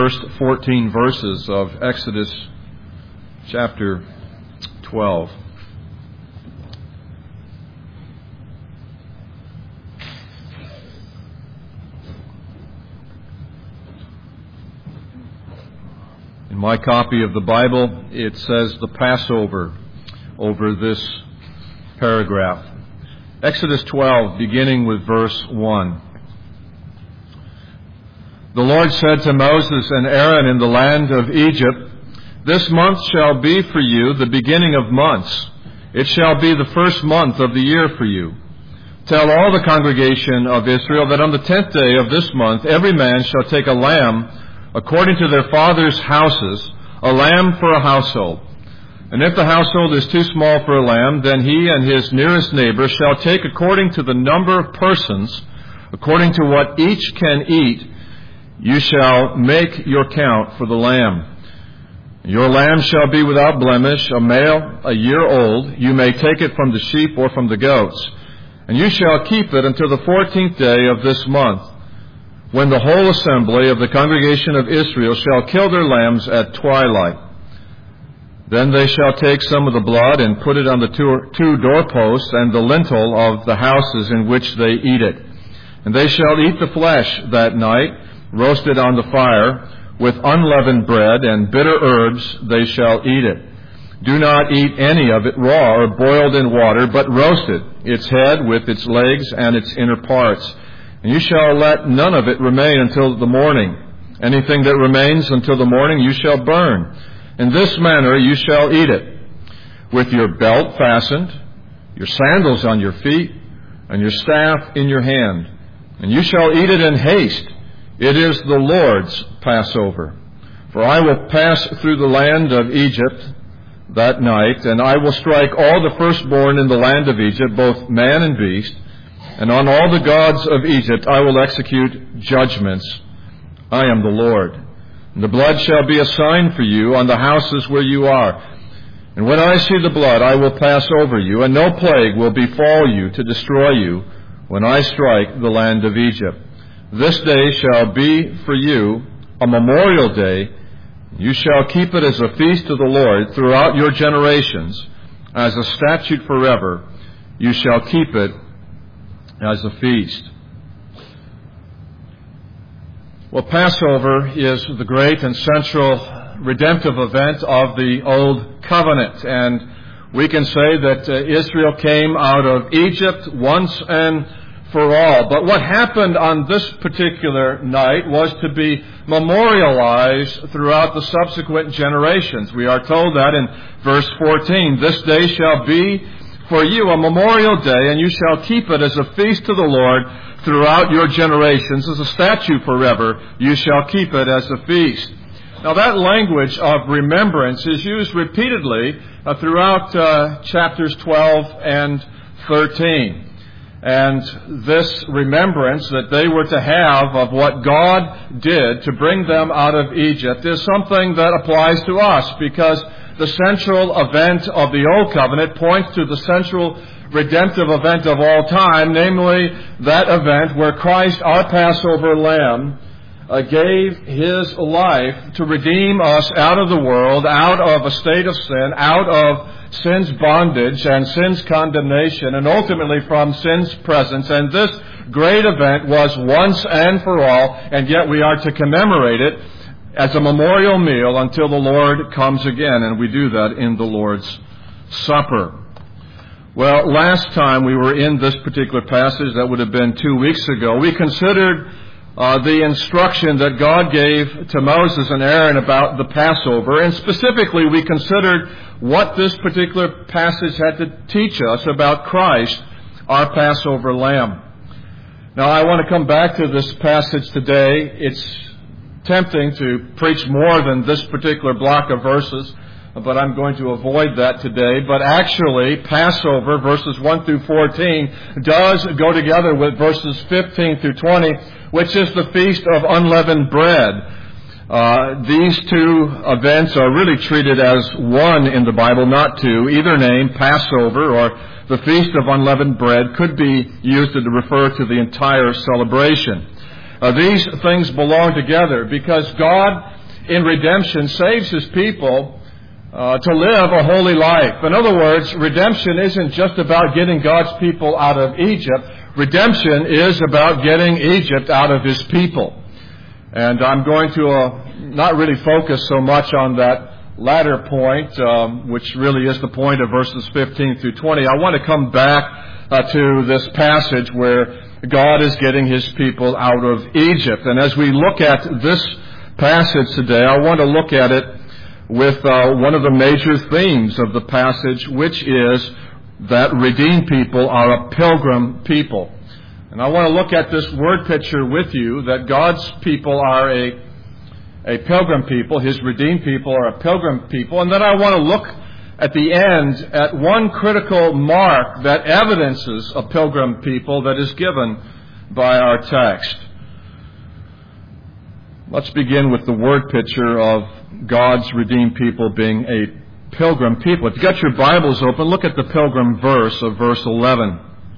First 14 verses of Exodus chapter 12. In my copy of the Bible, it says the Passover over this paragraph. Exodus 12, beginning with verse 1. The Lord said to Moses and Aaron in the land of Egypt, "This month shall be for you the beginning of months. It shall be the first month of the year for you. Tell all the congregation of Israel that on the 10th day of this month every man shall take a lamb according to their father's houses, a lamb for a household. And if the household is too small for a lamb, then he and his nearest neighbor shall take according to the number of persons, according to what each can eat. You shall make your count for the lamb. Your lamb shall be without blemish, a male, a year old. You may take it from the sheep or from the goats. And you shall keep it until the 14th day of this month, when the whole assembly of the congregation of Israel shall kill their lambs at twilight. Then they shall take some of the blood and put it on the two doorposts and the lintel of the houses in which they eat it. And they shall eat the flesh that night, roasted on the fire, with unleavened bread and bitter herbs they shall eat it. Do not eat any of it raw or boiled in water, but roasted, its head with its legs and its inner parts. And you shall let none of it remain until the morning. Anything that remains until the morning you shall burn. In this manner you shall eat it, with your belt fastened, your sandals on your feet, and your staff in your hand. And you shall eat it in haste. It is the Lord's Passover. For I will pass through the land of Egypt that night, and I will strike all the firstborn in the land of Egypt, both man and beast, and on all the gods of Egypt I will execute judgments. I am the Lord. And the blood shall be a sign for you on the houses where you are. And when I see the blood, I will pass over you, and no plague will befall you to destroy you when I strike the land of Egypt. This day shall be for you a memorial day. You shall keep it as a feast to the Lord throughout your generations, as a statute forever. You shall keep it as a feast." Well, Passover is the great and central redemptive event of the Old Covenant. And we can say that Israel came out of Egypt once and for all. But what happened on this particular night was to be memorialized throughout the subsequent generations. We are told that in verse 14, "This day shall be for you a memorial day, and you shall keep it as a feast to the Lord throughout your generations, as a statute forever. You shall keep it as a feast." Now that language of remembrance is used repeatedly throughout chapters 12 and 13. And this remembrance that they were to have of what God did to bring them out of Egypt is something that applies to us, because the central event of the Old Covenant points to the central redemptive event of all time, namely that event where Christ, our Passover Lamb, gave His life to redeem us out of the world, out of a state of sin, out of sin's bondage and sin's condemnation, and ultimately from sin's presence. And this great event was once and for all, and yet we are to commemorate it as a memorial meal until the Lord comes again, and we do that in the Lord's Supper. Well, last time we were in this particular passage, that would have been 2 weeks ago, we considered the instruction that God gave to Moses and Aaron about the Passover, and specifically we considered what this particular passage had to teach us about Christ, our Passover Lamb. Now I want to come back to this passage today. It's tempting to preach more than this particular block of verses, but I'm going to avoid that today. But actually, Passover, verses 1 through 14, does go together with verses 15 through 20, which is the Feast of Unleavened Bread. These two events are really treated as one in the Bible, not two. Either name, Passover or the Feast of Unleavened Bread, could be used to refer to the entire celebration. These things belong together because God, in redemption, saves His people to live a holy life. In other words, redemption isn't just about getting God's people out of Egypt. Redemption is about getting Egypt out of His people. And I'm going to not really focus so much on that latter point, which really is the point of verses 15 through 20. I want to come back to this passage where God is getting His people out of Egypt. And as we look at this passage today, I want to look at it with one of the major themes of the passage, which is that redeemed people are a pilgrim people. And I want to look at this word picture with you, that God's people are a pilgrim people, His redeemed people are a pilgrim people. And then I want to look at the end at one critical mark that evidences a pilgrim people that is given by our text. Let's begin with the word picture of God's redeemed people being a pilgrim people. If you've got your Bibles open, look at the pilgrim verse of verse 11.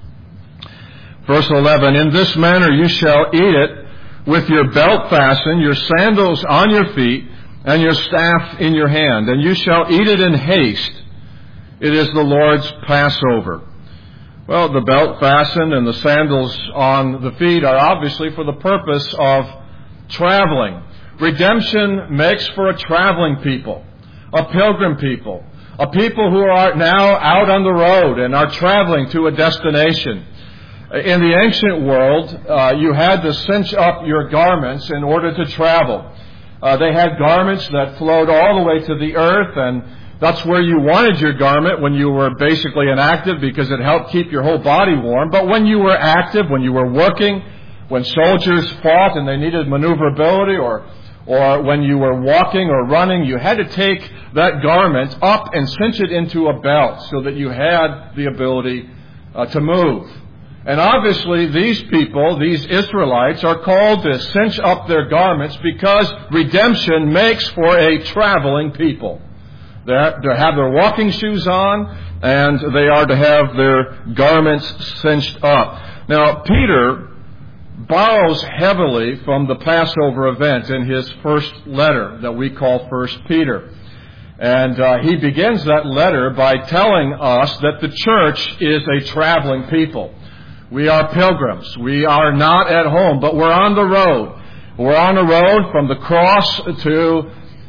Verse 11, "In this manner you shall eat it, with your belt fastened, your sandals on your feet, and your staff in your hand. And you shall eat it in haste. It is the Lord's Passover." Well, the belt fastened and the sandals on the feet are obviously for the purpose of traveling. Redemption makes for a traveling people, a pilgrim people, a people who are now out on the road and are traveling to a destination. In the ancient world, you had to cinch up your garments in order to travel. They had garments that flowed all the way to the earth, and that's where you wanted your garment when you were basically inactive, because it helped keep your whole body warm. But when you were active, when you were working, when soldiers fought and they needed maneuverability, or when you were walking or running, you had to take that garment up and cinch it into a belt so that you had the ability to move. And obviously these people, these Israelites, are called to cinch up their garments because redemption makes for a traveling people. They are to have their walking shoes on, and they are to have their garments cinched up. Now, Peter borrows heavily from the Passover event in his first letter that we call 1 Peter. And he begins that letter by telling us that the church is a traveling people. We are pilgrims. We are not at home, but we're on the road. We're on the road from the cross to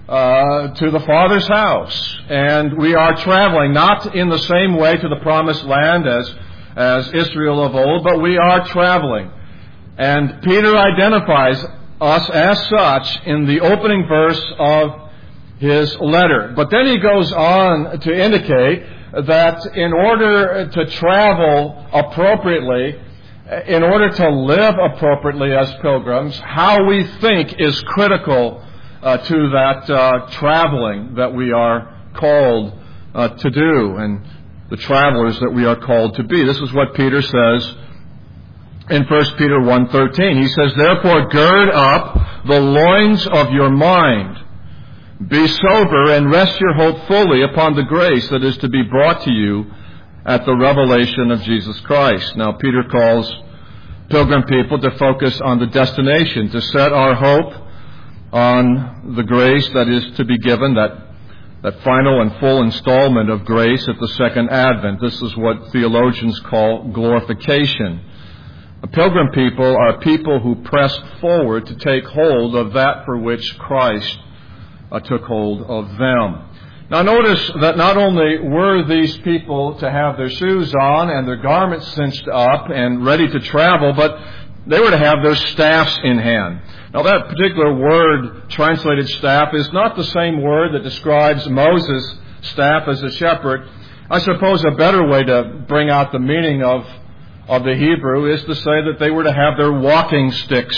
the Father's house. And we are traveling not in the same way to the promised land as Israel of old, but we are traveling. And Peter identifies us as such in the opening verse of his letter. But then he goes on to indicate that in order to travel appropriately, in order to live appropriately as pilgrims, how we think is critical to that traveling that we are called to do, and the travelers that we are called to be. This is what Peter says in 1 Peter 1:13. He says, "Therefore gird up the loins of your mind. Be sober and rest your hope fully upon the grace that is to be brought to you at the revelation of Jesus Christ." Now, Peter calls pilgrim people to focus on the destination, to set our hope on the grace that is to be given, that final and full installment of grace at the second advent. This is what theologians call glorification. A pilgrim people are people who press forward to take hold of that for which Christ took hold of them. Now notice that not only were these people to have their shoes on and their garments cinched up and ready to travel, but they were to have their staffs in hand. Now that particular word translated staff is not the same word that describes Moses' staff as a shepherd. I suppose a better way to bring out the meaning of the Hebrew is to say that they were to have their walking sticks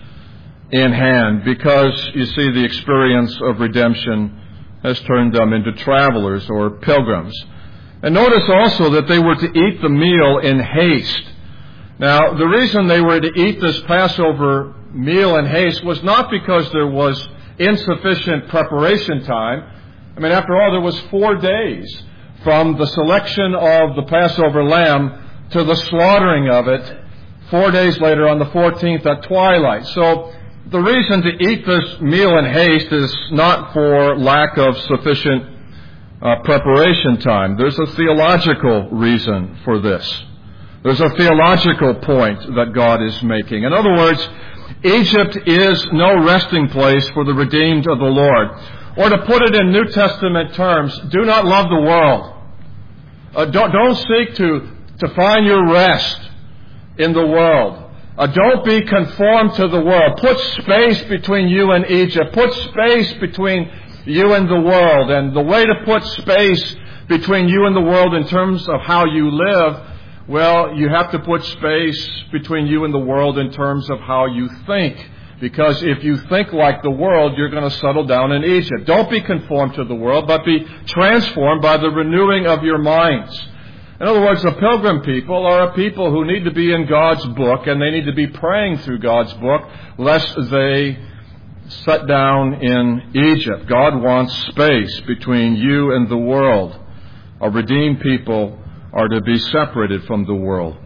in hand, because you see the experience of redemption has turned them into travelers or pilgrims. And notice also that they were to eat the meal in haste. Now, the reason they were to eat this Passover meal in haste was not because there was insufficient preparation time. I mean, after all, there was 4 days from the selection of the Passover lamb to the slaughtering of it 4 days later on the 14th at twilight. So the reason to eat this meal in haste is not for lack of sufficient preparation time. There's a theological reason for this. There's a theological point that God is making. In other words, Egypt is no resting place for the redeemed of the Lord. Or to put it in New Testament terms, do not love the world. Don't seek to find your rest in the world. Don't be conformed to the world. Put space between you and Egypt. Put space between you and the world. And the way to put space between you and the world in terms of how you live, well, you have to put space between you and the world in terms of how you think. Because if you think like the world, you're going to settle down in Egypt. Don't be conformed to the world, but be transformed by the renewing of your minds. In other words, the pilgrim people are a people who need to be in God's book, and they need to be praying through God's book, lest they set down in Egypt. God wants space between you and the world. A redeemed people are to be separated from the world.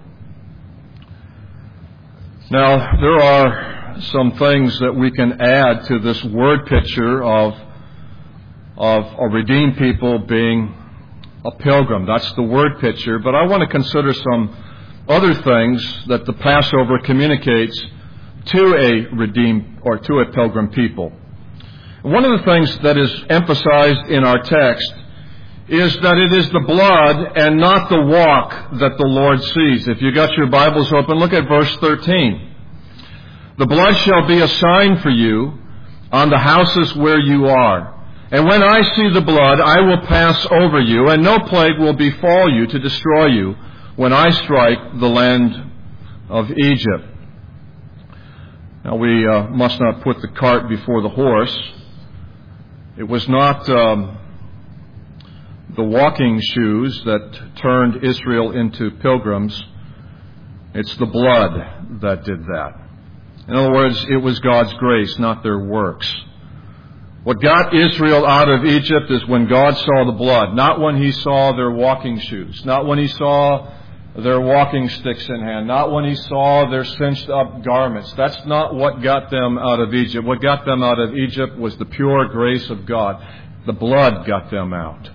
Now, there are some things that we can add to this word picture of a redeemed people being a pilgrim. That's the word picture. But I want to consider some other things that the Passover communicates to a redeemed or to a pilgrim people. One of the things that is emphasized in our text is that it is the blood and not the walk that the Lord sees. If you got your Bibles open, look at verse 13. The blood shall be a sign for you on the houses where you are. And when I see the blood, I will pass over you, and no plague will befall you to destroy you when I strike the land of Egypt. Now, we must not put the cart before the horse. It was not the walking shoes that turned Israel into pilgrims. It's the blood that did that. In other words, it was God's grace, not their works. What got Israel out of Egypt is when God saw the blood, not when He saw their walking shoes, not when He saw their walking sticks in hand, not when He saw their cinched up garments. That's not what got them out of Egypt. What got them out of Egypt was the pure grace of God. The blood got them out.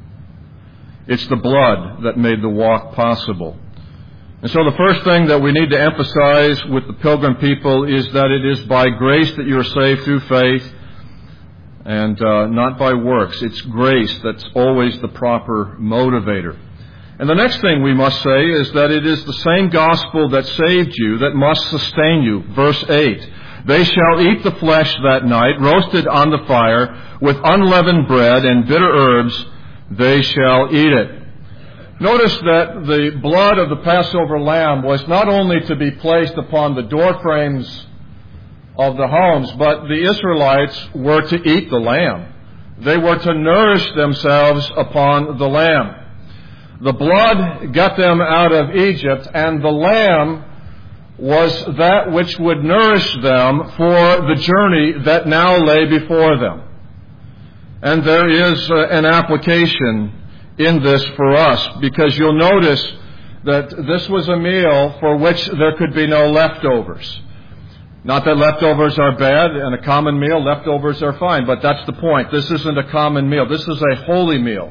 It's the blood that made the walk possible. And so the first thing that we need to emphasize with the pilgrim people is that it is by grace that you are saved through faith, and not by works. It's grace that's always the proper motivator. And the next thing we must say is that it is the same gospel that saved you that must sustain you. Verse 8, they shall eat the flesh that night, roasted on the fire, with unleavened bread and bitter herbs, they shall eat it. Notice that the blood of the Passover lamb was not only to be placed upon the doorframes of the homes, but the Israelites were to eat the lamb. They were to nourish themselves upon the lamb. The blood got them out of Egypt, and the lamb was that which would nourish them for the journey that now lay before them. And there is an application in this for us, because you'll notice that this was a meal for which there could be no leftovers. Not that leftovers are bad, and a common meal, leftovers are fine, but that's the point. This isn't a common meal. This is a holy meal.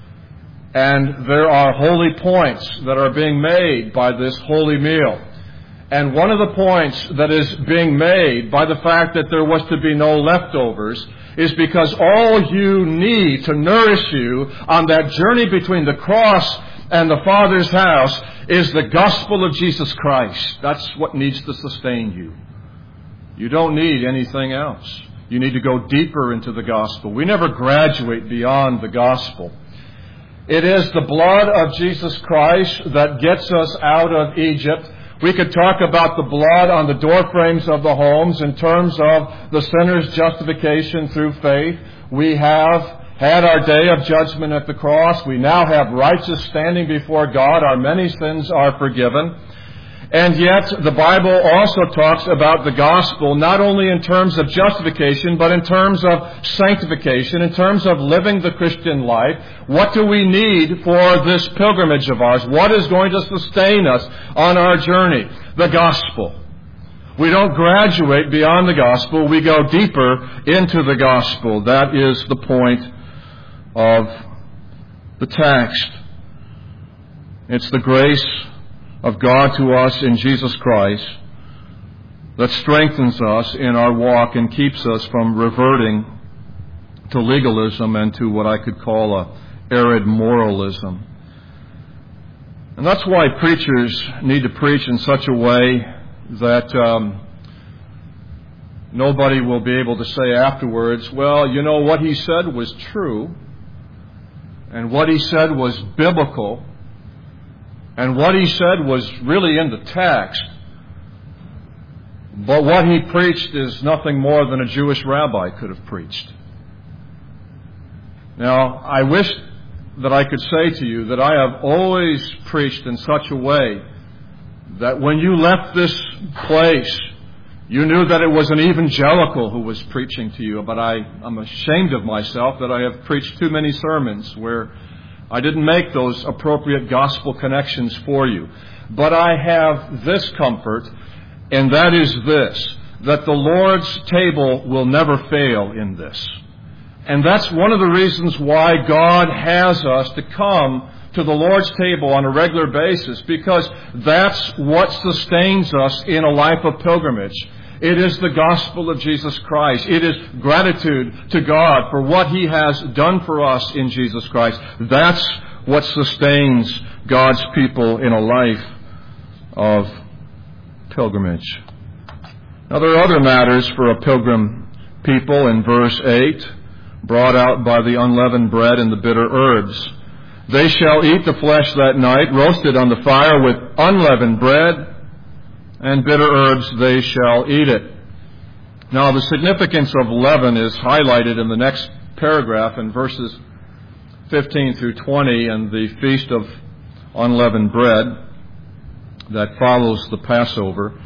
And there are holy points that are being made by this holy meal. And one of the points that is being made by the fact that there was to be no leftovers is because all you need to nourish you on that journey between the cross and the Father's house is the gospel of Jesus Christ. That's what needs to sustain you. You don't need anything else. You need to go deeper into the gospel. We never graduate beyond the gospel. It is the blood of Jesus Christ that gets us out of Egypt. We could talk about the blood on the doorframes of the homes in terms of the sinner's justification through faith. We have had our day of judgment at the cross. We now have righteous standing before God. Our many sins are forgiven. And yet, the Bible also talks about the gospel not only in terms of justification, but in terms of sanctification, in terms of living the Christian life. What do we need for this pilgrimage of ours? What is going to sustain us on our journey? The gospel. We don't graduate beyond the gospel. We go deeper into the gospel. That is the point of the text. It's the grace of God to us in Jesus Christ that strengthens us in our walk and keeps us from reverting to legalism and to what I could call a arid moralism. And that's why preachers need to preach in such a way that nobody will be able to say afterwards, well, you know, what he said was true, and what he said was biblical, and what he said was really in the text, but what he preached is nothing more than a Jewish rabbi could have preached. Now, I wish that I could say to you that I have always preached in such a way that when you left this place, you knew that it was an evangelical who was preaching to you. But I'm ashamed of myself that I have preached too many sermons where I didn't make those appropriate gospel connections for you. But I have this comfort, and that is this, that the Lord's table will never fail in this. And that's one of the reasons why God has us to come to the Lord's table on a regular basis, because that's what sustains us in a life of pilgrimage. It is the gospel of Jesus Christ. It is gratitude to God for what He has done for us in Jesus Christ. That's what sustains God's people in a life of pilgrimage. Now, there are other matters for a pilgrim people in verse 8, brought out by the unleavened bread and the bitter herbs. They shall eat the flesh that night, roasted on the fire with unleavened bread, and bitter herbs they shall eat it. Now, the significance of leaven is highlighted in the next paragraph in verses 15 through 20 and the Feast of Unleavened Bread that follows the Passover.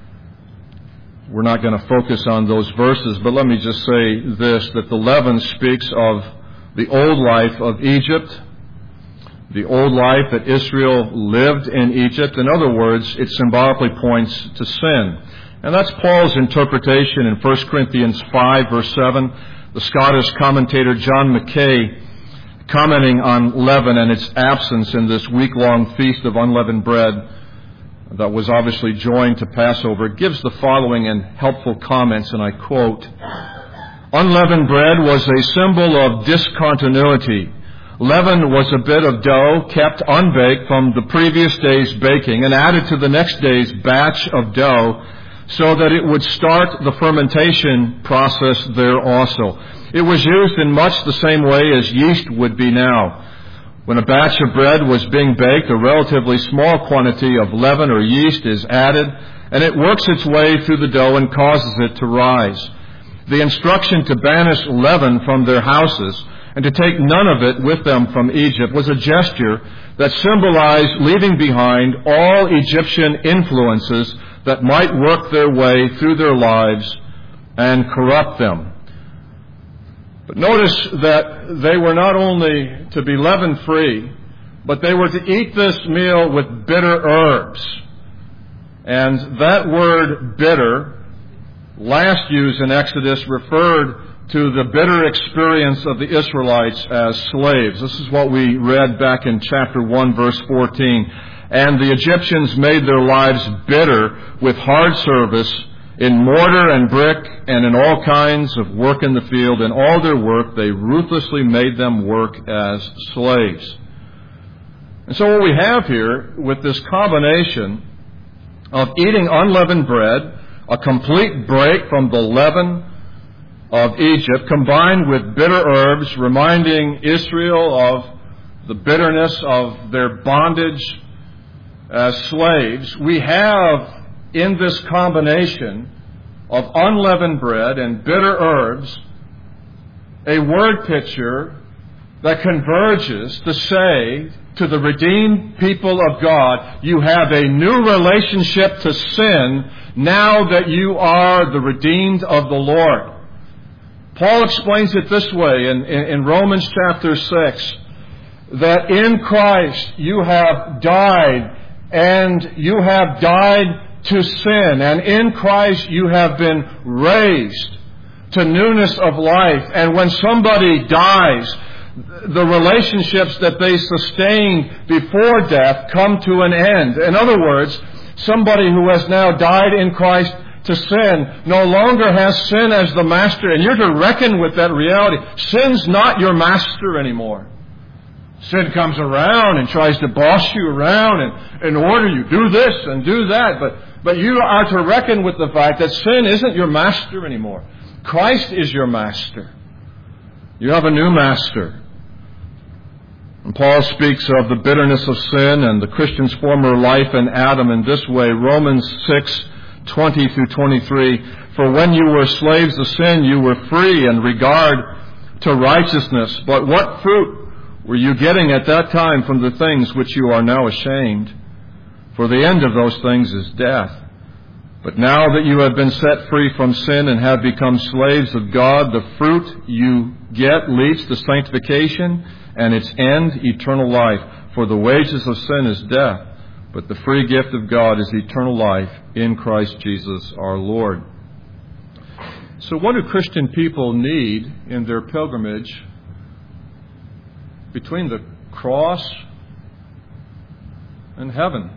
We're not going to focus on those verses, but let me just say this, that the leaven speaks of the old life of Egypt, the old life that Israel lived in Egypt. In other words, it symbolically points to sin. And that's Paul's interpretation in 1 Corinthians 5, verse 7. The Scottish commentator John Mackay, commenting on leaven and its absence in this week-long feast of unleavened bread that was obviously joined to Passover, gives the following in helpful comments, and I quote, "Unleavened bread was a symbol of discontinuity. Leaven was a bit of dough kept unbaked from the previous day's baking and added to the next day's batch of dough so that it would start the fermentation process there also. It was used in much the same way as yeast would be now. When a batch of bread was being baked, a relatively small quantity of leaven or yeast is added, and it works its way through the dough and causes it to rise. The instruction to banish leaven from their houses and to take none of it with them from Egypt was a gesture that symbolized leaving behind all Egyptian influences that might work their way through their lives and corrupt them." But notice that they were not only to be leaven-free, but they were to eat this meal with bitter herbs. And that word bitter, last used in Exodus, referred to the bitter experience of the Israelites as slaves. This is what we read back in chapter 1, verse 14. "And the Egyptians made their lives bitter with hard service in mortar and brick and in all kinds of work in the field. In all their work, they ruthlessly made them work as slaves." And so what we have here with this combination of eating unleavened bread, a complete break from the leaven of Egypt, combined with bitter herbs, reminding Israel of the bitterness of their bondage as slaves, we have in this combination of unleavened bread and bitter herbs a word picture that converges to say to the redeemed people of God, you have a new relationship to sin now that you are the redeemed of the Lord. Paul explains it this way in Romans chapter 6, that in Christ you have died, and you have died to sin, and in Christ you have been raised to newness of life. And when somebody dies, the relationships that they sustained before death come to an end. In other words, somebody who has now died in Christ to sin no longer has sin as the master, and you're to reckon with that reality. Sin's not your master anymore. Sin comes around and tries to boss you around and order you, do this and do that, but you are to reckon with the fact that sin isn't your master anymore. Christ is your master. You have a new master. And Paul speaks of the bitterness of sin and the Christian's former life in Adam in this way. Romans 6:20 through 23. For when you were slaves of sin, you were free in regard to righteousness. But what fruit were you getting at that time from the things which you are now ashamed? For the end of those things is death. But now that you have been set free from sin and have become slaves of God, the fruit you get leads to sanctification, and its end, eternal life. For the wages of sin is death, but the free gift of God is eternal life in Christ Jesus our Lord. So what do Christian people need in their pilgrimage between the cross and heaven?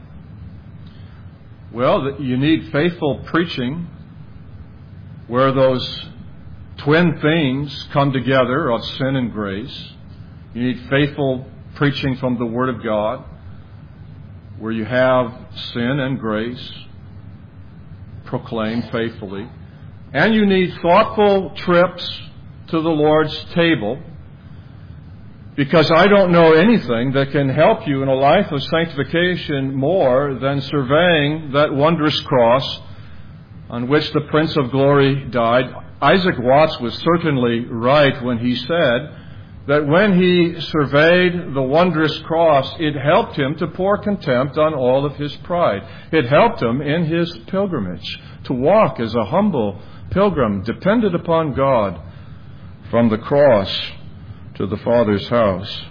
Well, you need faithful preaching where those twin themes come together of sin and grace. You need faithful preaching from the Word of God where you have sin and grace proclaimed faithfully. And you need thoughtful trips to the Lord's table, because I don't know anything that can help you in a life of sanctification more than surveying that wondrous cross on which the Prince of Glory died. Isaac Watts was certainly right when he said that when he surveyed the wondrous cross, it helped him to pour contempt on all of his pride. It helped him in his pilgrimage to walk as a humble pilgrim dependent upon God from the cross to the Father's house.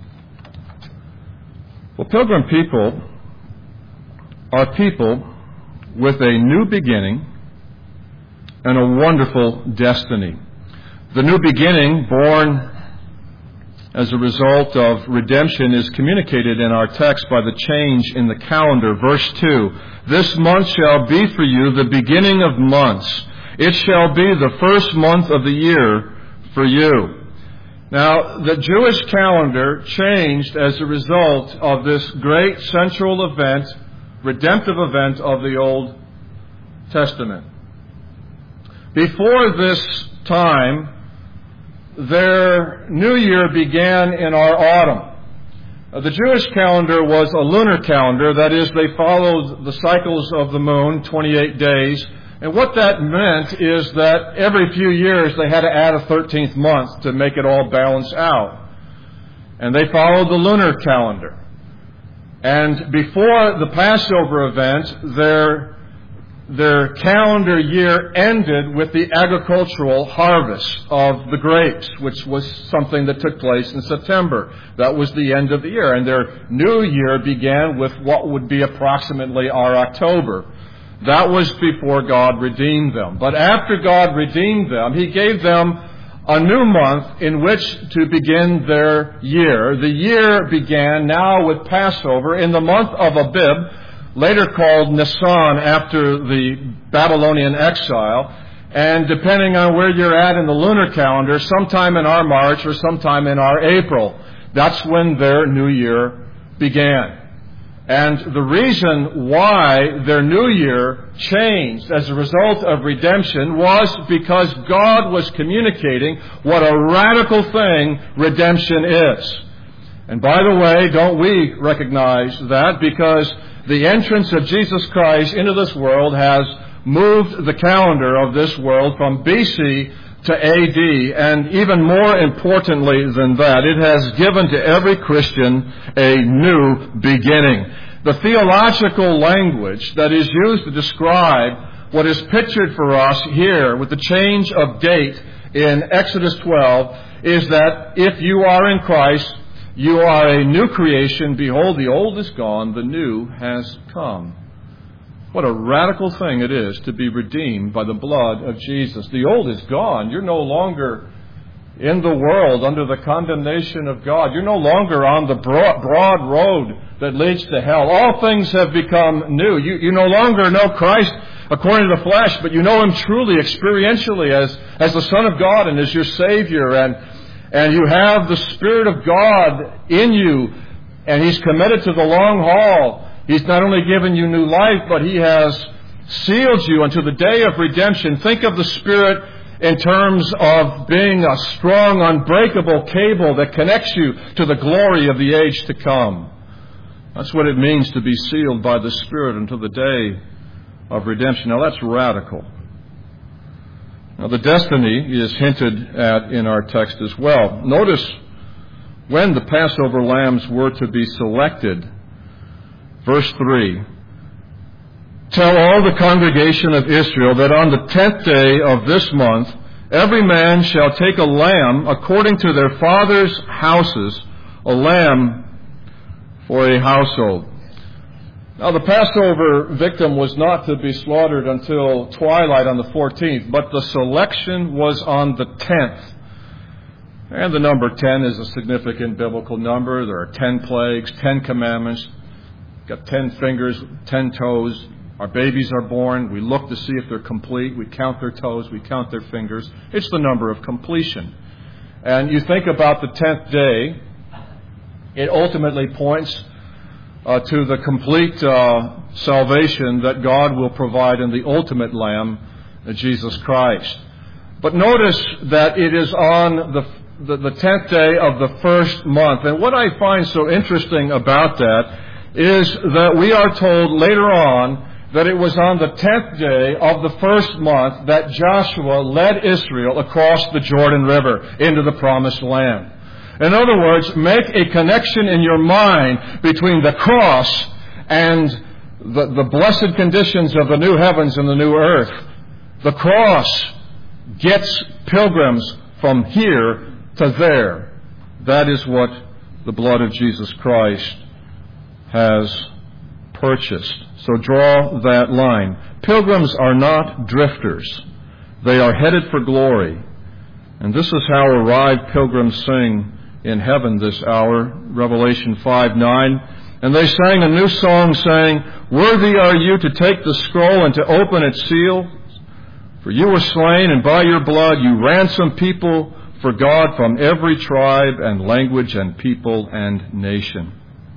Well, pilgrim people are people with a new beginning and a wonderful destiny. The new beginning, born as a result of redemption, is communicated in our text by the change in the calendar. Verse 2, this month shall be for you the beginning of months. It shall be the first month of the year for you. Now, the Jewish calendar changed as a result of this great central event, redemptive event of the Old Testament. Before this time, their new year began in our autumn. The Jewish calendar was a lunar calendar. That is, they followed the cycles of the moon, 28 days. And what that meant is that every few years they had to add a 13th month to make it all balance out. And they followed the lunar calendar. And before the Passover event, their calendar year ended with the agricultural harvest of the grapes, which was something that took place in September. That was the end of the year. And their new year began with what would be approximately our October. That was before God redeemed them. But after God redeemed them, He gave them a new month in which to begin their year. The year began now with Passover in the month of Abib, later called Nisan after the Babylonian exile. And depending on where you're at in the lunar calendar, sometime in our March or sometime in our April, that's when their new year began. And the reason why their new year changed as a result of redemption was because God was communicating what a radical thing redemption is. And by the way, don't we recognize that? Because the entrance of Jesus Christ into this world has moved the calendar of this world from BC to AD, and even more importantly than that, it has given to every Christian a new beginning. The theological language that is used to describe what is pictured for us here with the change of date in Exodus 12 is that if you are in Christ, you are a new creation. Behold, the old is gone, the new has come. What a radical thing it is to be redeemed by the blood of Jesus. The old is gone. You're no longer in the world under the condemnation of God. You're no longer on the broad road that leads to hell. All things have become new. You no longer know Christ according to the flesh, but you know Him truly, experientially, as the Son of God and as your Savior. And you have the Spirit of God in you, and He's committed to the long haul. He's not only given you new life, but He has sealed you unto the day of redemption. Think of the Spirit in terms of being a strong, unbreakable cable that connects you to the glory of the age to come. That's what it means to be sealed by the Spirit until the day of redemption. Now that's radical. Now the destiny is hinted at in our text as well. Notice when the Passover lambs were to be selected. Verse 3, tell all the congregation of Israel that on the 10th day of this month, every man shall take a lamb according to their father's houses, a lamb for a household. Now the Passover victim was not to be slaughtered until twilight on the 14th, but the selection was on the 10th. And the number 10 is a significant biblical number. There are 10 plagues, 10 commandments. Got 10 fingers, 10 toes. Our babies are born. We look to see if they're complete. We count their toes. We count their fingers. It's the number of completion. And you think about the 10th day, it ultimately points to the complete salvation that God will provide in the ultimate Lamb, Jesus Christ. But notice that it is on the 10th day of the first month. And what I find so interesting about that is that we are told later on that it was on the 10th day of the first month that Joshua led Israel across the Jordan River into the Promised Land. In other words, make a connection in your mind between the cross and the blessed conditions of the new heavens and the new earth. The cross gets pilgrims from here to there. That is what the blood of Jesus Christ has purchased. So draw that line. Pilgrims are not drifters. They are headed for glory. And this is how arrived pilgrims sing in heaven this hour. Revelation 5:9. And they sang a new song saying, worthy are you to take the scroll and to open its seal. For you were slain, and by your blood you ransomed people for God from every tribe and language and people and nation.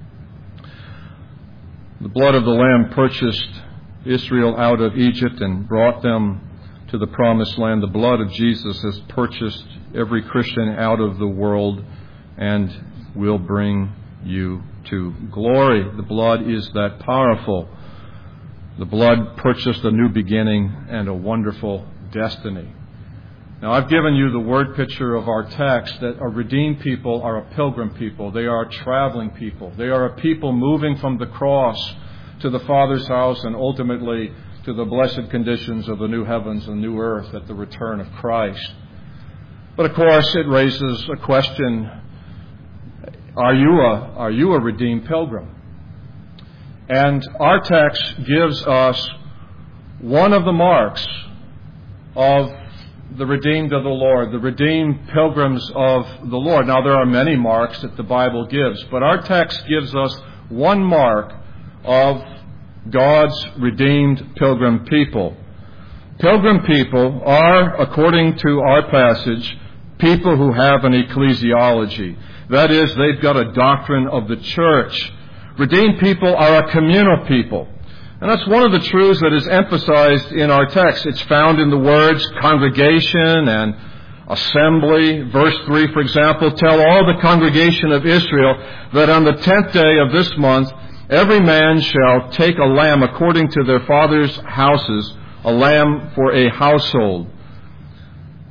The blood of the Lamb purchased Israel out of Egypt and brought them to the Promised Land. The blood of Jesus has purchased every Christian out of the world and will bring you to glory. The blood is that powerful. The blood purchased a new beginning and a wonderful destiny. Now, I've given you the word picture of our text that a redeemed people are a pilgrim people. They are a traveling people. They are a people moving from the cross to the Father's house and ultimately to the blessed conditions of the new heavens and new earth at the return of Christ. But of course, it raises a question, are you a redeemed pilgrim? And our text gives us one of the marks of the redeemed of the Lord, the redeemed pilgrims of the Lord. Now, there are many marks that the Bible gives, but our text gives us one mark of God's redeemed pilgrim people. Pilgrim people are, according to our passage, people who have an ecclesiology. That is, they've got a doctrine of the church. Redeemed people are a communal people. And that's one of the truths that is emphasized in our text. It's found in the words congregation and assembly. Verse 3, for example, tell all the congregation of Israel that on the 10th day of this month, every man shall take a lamb according to their father's houses, a lamb for a household.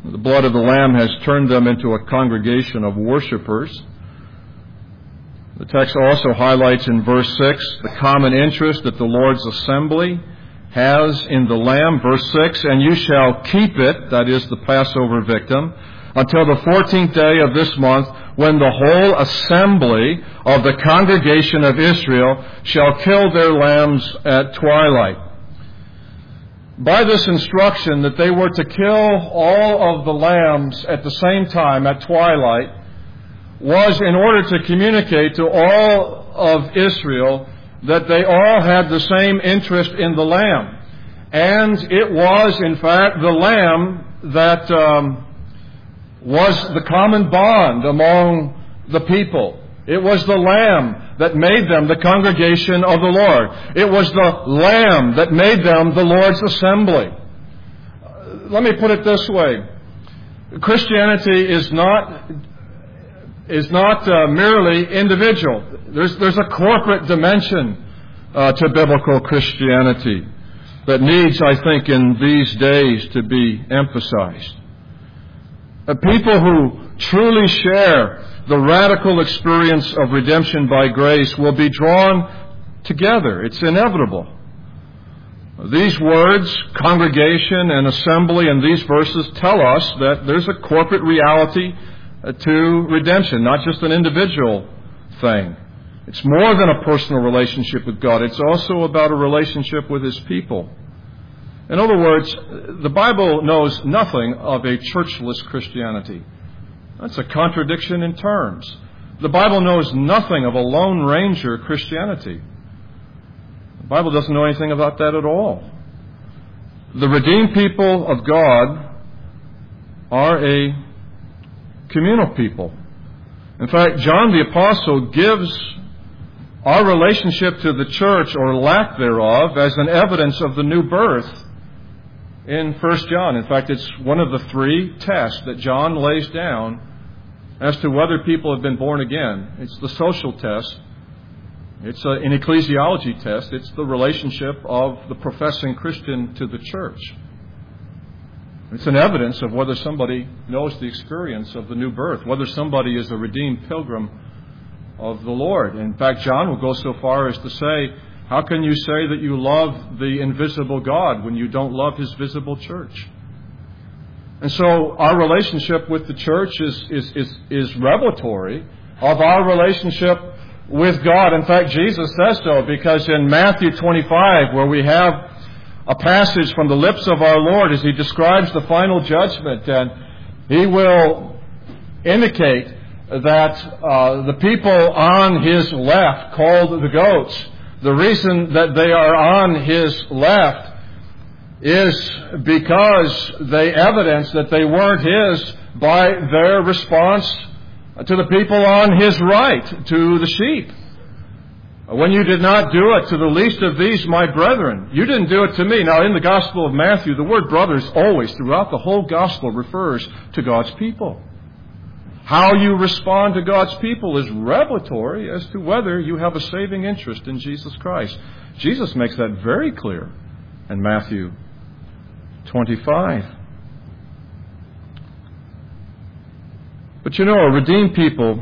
The blood of the Lamb has turned them into a congregation of worshipers. The text also highlights in verse 6 the common interest that the Lord's assembly has in the Lamb. Verse 6, and you shall keep it, that is the Passover victim, until the 14th day of this month, when the whole assembly of the congregation of Israel shall kill their lambs at twilight. By this instruction that they were to kill all of the lambs at the same time at twilight was in order to communicate to all of Israel that they all had the same interest in the lamb. And it was, in fact, the lamb that was the common bond among the people. It was the lamb that made them the congregation of the Lord. It was the lamb that made them the Lord's assembly. Let me put it this way. Christianity is not merely individual. There's a corporate dimension to biblical Christianity that needs, I think, in these days to be emphasized. People who truly share the radical experience of redemption by grace will be drawn together. It's inevitable. These words, congregation and assembly, in these verses tell us that there's a corporate reality to redemption, not just an individual thing. It's more than a personal relationship with God. It's also about a relationship with His people. In other words, the Bible knows nothing of a churchless Christianity. That's a contradiction in terms. The Bible knows nothing of a Lone Ranger Christianity. The Bible doesn't know anything about that at all. The redeemed people of God are a communal people. In fact, John the Apostle gives our relationship to the church, or lack thereof, as an evidence of the new birth in 1 John. In fact, it's one of the three tests that John lays down as to whether people have been born again. It's the social test. It's an ecclesiology test. It's the relationship of the professing Christian to the church. It's an evidence of whether somebody knows the experience of the new birth, whether somebody is a redeemed pilgrim of the Lord. In fact, John will go so far as to say, how can you say that you love the invisible God when you don't love His visible church? And so our relationship with the church is revelatory of our relationship with God. In fact, Jesus says so, because in Matthew 25, where we have a passage from the lips of our Lord as He describes the final judgment, and He will indicate that the people on His left, called the goats, the reason that they are on His left is because they evidence that they weren't His by their response to the people on His right, to the sheep. When you did not do it to the least of these, my brethren, you didn't do it to me. Now, in the Gospel of Matthew, the word brothers always, throughout the whole Gospel, refers to God's people. How you respond to God's people is revelatory as to whether you have a saving interest in Jesus Christ. Jesus makes that very clear in Matthew 25. But you know, a redeemed people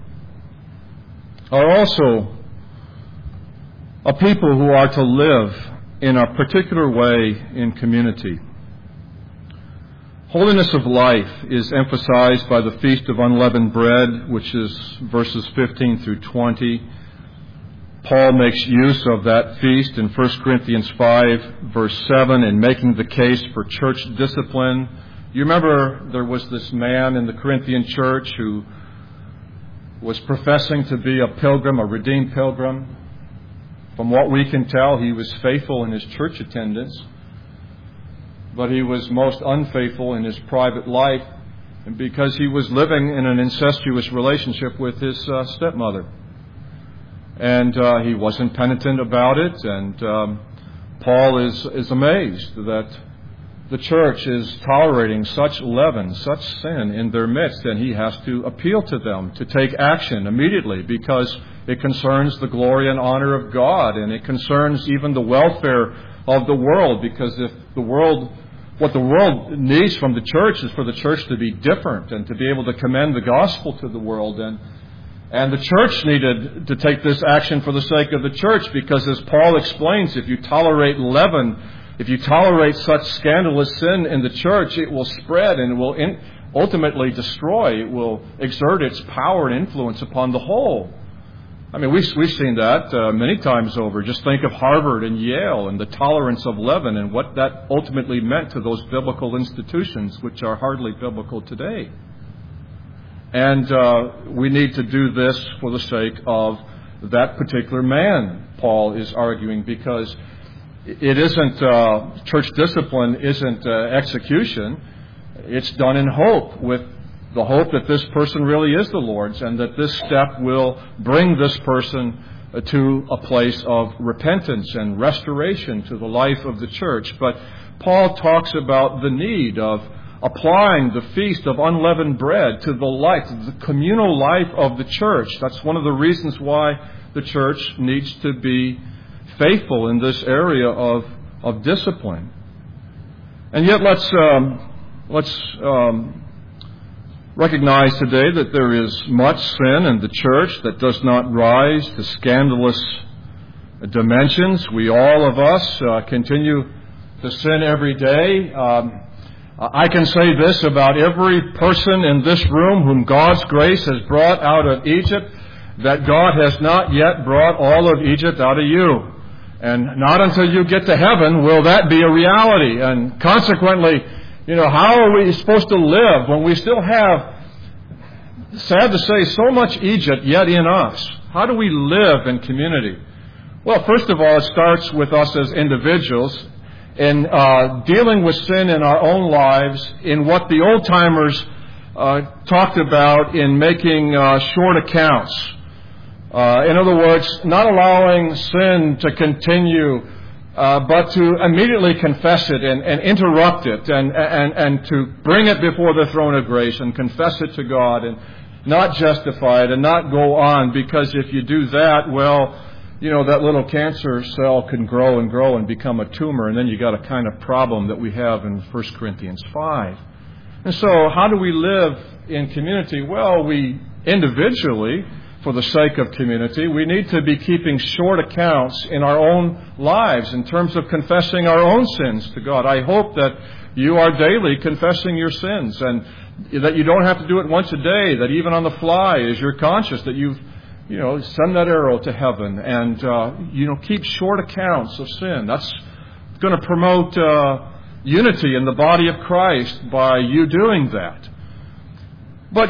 are also a people who are to live in a particular way in community. Holiness of life is emphasized by the Feast of Unleavened Bread, which is verses 15 through 20. Paul makes use of that feast in 1 Corinthians 5, verse 7, in making the case for church discipline. You remember there was this man in the Corinthian church who was professing to be a pilgrim, a redeemed pilgrim. From what we can tell, he was faithful in his church attendance, but he was most unfaithful in his private life, and because he was living in an incestuous relationship with his stepmother. And he wasn't penitent about it, and Paul is amazed that the church is tolerating such leaven, such sin in their midst, and he has to appeal to them to take action immediately, because it concerns the glory and honor of God, and it concerns even the welfare of the world, because if the world what the world needs from the church is for the church to be different and to be able to commend the gospel to the world. And the church needed to take this action for the sake of the church, because as Paul explains, if you tolerate leaven, if you tolerate such scandalous sin in the church, it will spread and it will ultimately destroy. It will exert its power and influence upon the whole. I mean, we've seen that many times over. Just think of Harvard and Yale and the tolerance of leaven and what that ultimately meant to those biblical institutions, which are hardly biblical today. And we need to do this for the sake of that particular man, Paul is arguing, because it isn't, church discipline isn't execution. It's done in hope, with the hope that this person really is the Lord's, and that this step will bring this person to a place of repentance and restoration to the life of the church. But Paul talks about the need of applying the feast of unleavened bread to the life, the communal life of the church. That's one of the reasons why the church needs to be faithful in this area of discipline. And yet let's recognize today that there is much sin in the church that does not rise to scandalous dimensions. We, all of us, continue to sin every day. I can say this about every person in this room whom God's grace has brought out of Egypt, that God has not yet brought all of Egypt out of you. And not until you get to heaven will that be a reality. And consequently, how are we supposed to live when we still have, sad to say, so much Egypt yet in us? How do we live in community? Well, first of all, it starts with us as individuals in dealing with sin in our own lives, in what the old-timers talked about in making short accounts. In other words, not allowing sin to continue, but to immediately confess it and interrupt it and to bring it before the throne of grace and confess it to God and not justify it and not go on, because if you do that, well, that little cancer cell can grow and grow and become a tumor, and then you got a kind of problem that we have in 1 Corinthians 5. And so how do we live in community? Well, we individually, for the sake of community, we need to be keeping short accounts in our own lives in terms of confessing our own sins to God. I hope that you are daily confessing your sins, and that you don't have to do it once a day, that even on the fly, as you're conscious that you've send that arrow to heaven, and keep short accounts of sin. That's going to promote unity in the body of Christ by you doing that. But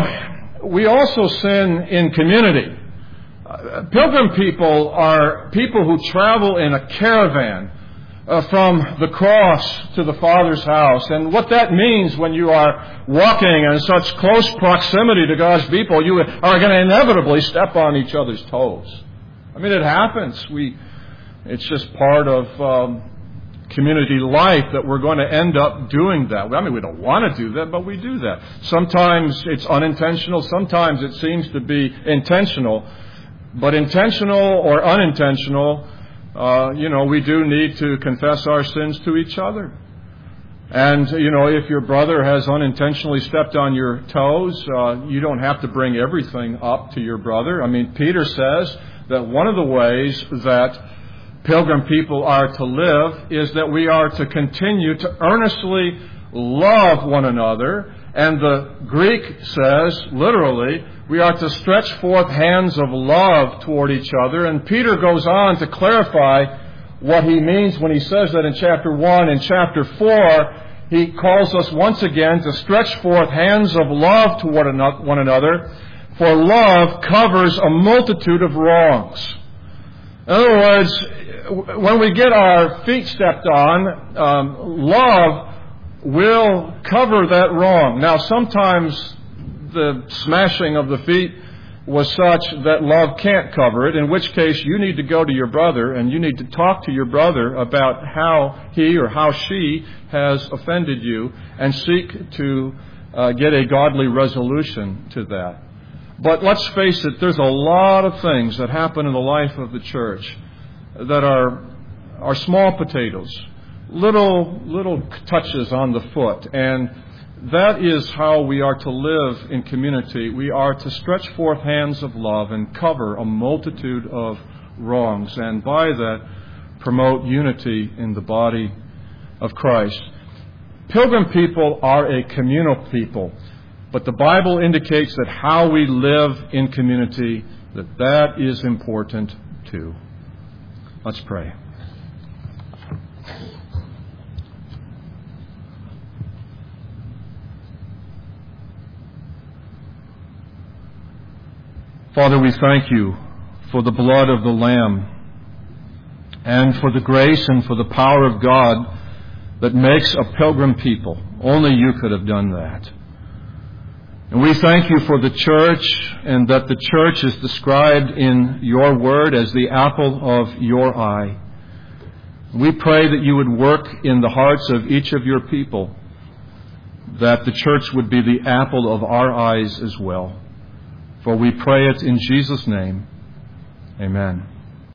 we also sin in community. Pilgrim people are people who travel in a caravan from the cross to the Father's house. And what that means when you are walking in such close proximity to God's people, you are going to inevitably step on each other's toes. I mean, it happens. It's just part of community life that we're going to end up doing that. I mean, we don't want to do that, but we do that. Sometimes it's unintentional. Sometimes it seems to be intentional. But intentional or unintentional, we do need to confess our sins to each other. And, if your brother has unintentionally stepped on your toes, you don't have to bring everything up to your brother. I mean, Peter says that one of the ways that pilgrim people are to live is that we are to continue to earnestly love one another. And the Greek says, literally, we are to stretch forth hands of love toward each other. And Peter goes on to clarify what he means when he says that in chapter 1. In chapter 4, he calls us once again to stretch forth hands of love toward one another, for love covers a multitude of wrongs. In other words, when we get our feet stepped on, love will cover that wrong. Now, sometimes the smashing of the feet was such that love can't cover it, in which case you need to go to your brother and you need to talk to your brother about how he or how she has offended you and seek to get a godly resolution to that. But let's face it, there's a lot of things that happen in the life of the church that are small potatoes. little touches on the foot. And that is how we are to live in community. We are to stretch forth hands of love and cover a multitude of wrongs, and by that promote unity in the body of Christ. Pilgrim people are a communal people, but the Bible indicates that how we live in community, that is important too. Let's pray. Father, we thank you for the blood of the Lamb and for the grace and for the power of God that makes a pilgrim people. Only you could have done that. And we thank you for the church, and that the church is described in your word as the apple of your eye. We pray that you would work in the hearts of each of your people, that the church would be the apple of our eyes as well. For we pray it in Jesus' name. Amen.